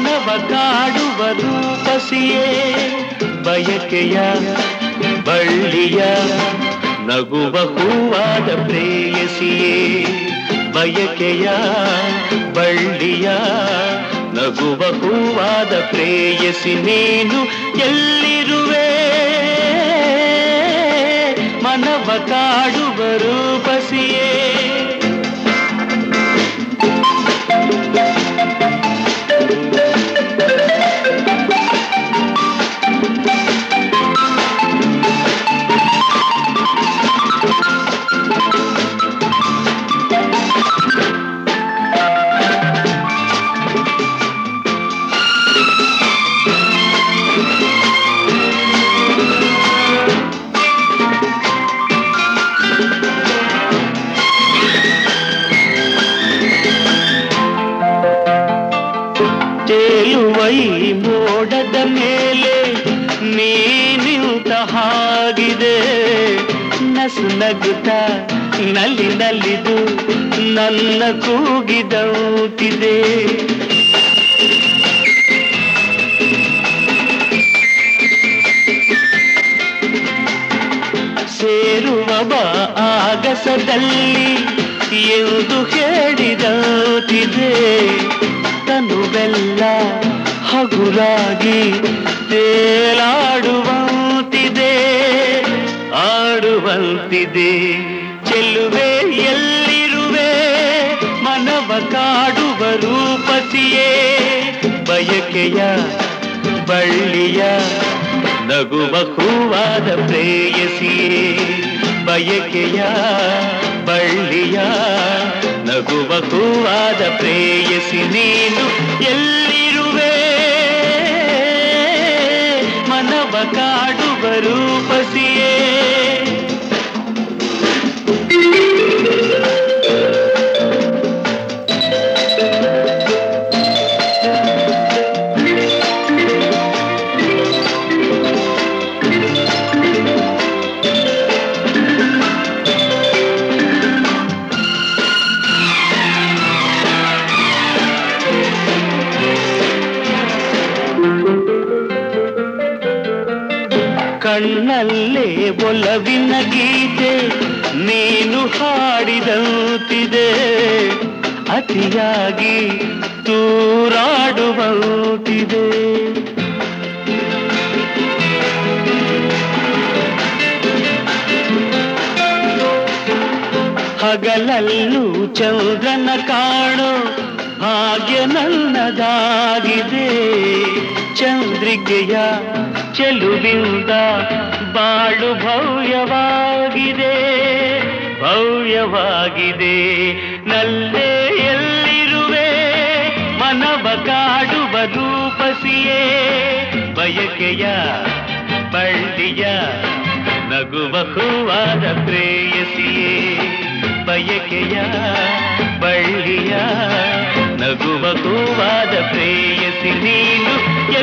ಮನವ ಕಾಡುವ ರೂಪಸಿಯೇ ಬಯಕೆಯ ಬಳ್ಳಿಯ ನಗುವ ಹೂವಾದ ಪ್ರೇಯಸಿಯೇ ಬಯಕೆಯ ಬಳ್ಳಿಯ ನಗುವ ಹೂವಾದ ಪ್ರೇಯಸಿ ನೀನು ಎಲ್ಲಿರುವೆ ಮನವ ಕಾಡುವ ರೂಪಸಿಯೇ ತೇಲುವೈ ಮೋಡದ ಮೇಲೆ ನೀನಿಂತ ಹಾಗಿದೆ ನಸು ನಗುತ್ತ ನಲ್ಲಿ ನಲಿದು ನನ್ನ ಕೂಗಿದಂತಿದೆ ಸೇರುವ ಬಾ ಆಗಸದಲ್ಲಿ ಎಂದು ಹೇಳಿದಂತಿದೆ ತನುವೆಲ್ಲ ಹಗುರಾಗಿ ತೇಲಾಡುವಂತಿದೆ ಆಡುವಂತಿದೆ ಚೆಲ್ಲುವೆ ಎಲ್ಲಿರುವೆ ಮನವ ಕಾಡುವ ರೂಪಸಿಯೇ ಬಯಕೆಯ ಬಳ್ಳಿಯ ನಗುವ ಹೂವಾದ ಪ್ರೇಯಸಿಯೇ ಬಯಕೆಯ ಬಳ್ಳಿಯ ನಗುವ ಹೂವಾದ ಪ್ರೇಯಸಿ ನೀನು ಎಲ್ಲಿರುವೆ ಮನವ ಕಾಡುವ ರೂಪಸಿಯೇ ಕಣ್ಣಲ್ಲೇ ಒಲವಿನ ಗೀತೆ ನೀನು ಹಾಡಿದಂತಿದೆ ಅತಿಯಾಗಿ ತೂರಾಡುವಂತಿದೆ ಹಗಲಲ್ಲೂ ಚಂದ್ರನ ಕಾಣೋ ಭಾಗ್ಯ ನನ್ನದಾಗಿದೆ ಚಂದ್ರಿಕೆಯ ಚೆಲುವಿಂದ ಬಾಳು ಭವ್ಯವಾಗಿದೆ ಭವ್ಯವಾಗಿದೆ ನಲ್ಲೇ ಎಲ್ಲಿರುವೆ ಮನವ ಕಾಡುವ ರೂಪಸಿಯೇ ಬಯಕೆಯ ಬಳ್ಳಿಯ ನಗುವ ಹೂವಾದ ಪ್ರೇಯಸಿಯೇ ಬಯಕೆಯ ಬಳ್ಳಿಯ ನಗುವ ಹೂವಾದ ಪ್ರೇಯಸಿ ನೀನು